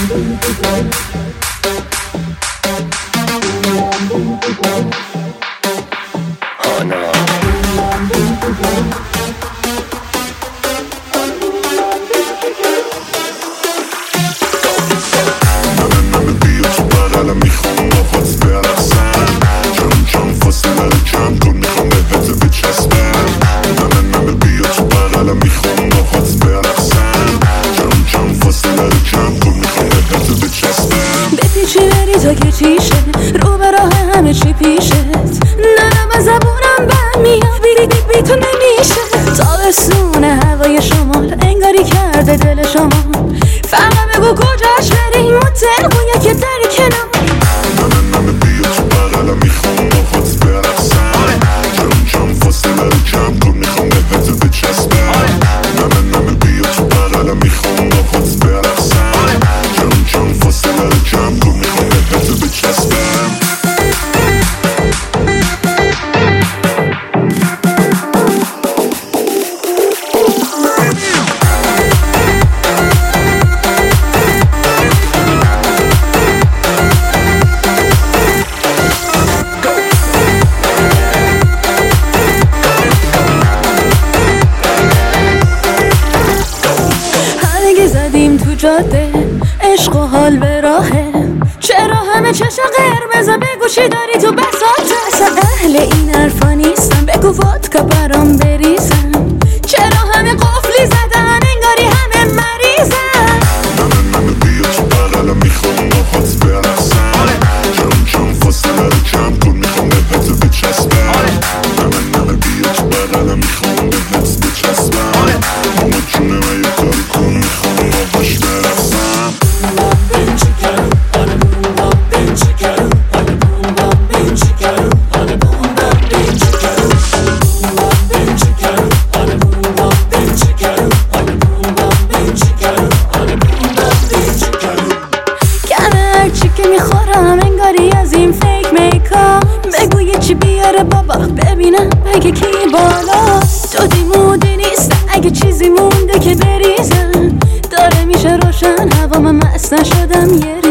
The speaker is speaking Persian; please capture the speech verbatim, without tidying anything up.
تا که چیشه رو به راه همه چی پیشت ننم از زبونم بر میاد بی بی بی تو نمیشه تابستونه هوای شمال انگاری کرده دل شما فقط بگو کجاش بریم هتل اون یکی دری کنار ننه ننه بیا تو بغلم میخوام باهات برقصم جم جم فاصله رو کم کن میخوام بهت بچسبم ننه ننه بیا تو بغلم میخوام باهات برقصم جم جم فاصله رو کم کن میخوام بهت بچسبم زدیم تو جاده عشق و حال به راهه چرا همه چشم قرمزه بگو چی داری تو بساطه اصلا اهل این حرفا نیستم بگو ودکا برام بریزم چرا همه قفلی زدن انگاری همه مریضن ننه ننه بیا تو بغلم میخوام باهات برقصم جم جم فاصله رو کم کن میخوام بهت بچسبم ننه ننه بیا تو بغلم میخوام بهت بچسبم ماما جونم یه کاری کن میخوام باهاش برقصم میخورم انگاری از این فیک میکا بگو یه چی بیاره بابا ببینم بگه کی بالا دودی مودی نیست اگه چیزی مونده که بریزم داره میشه روشن هوا من مست نشدم یه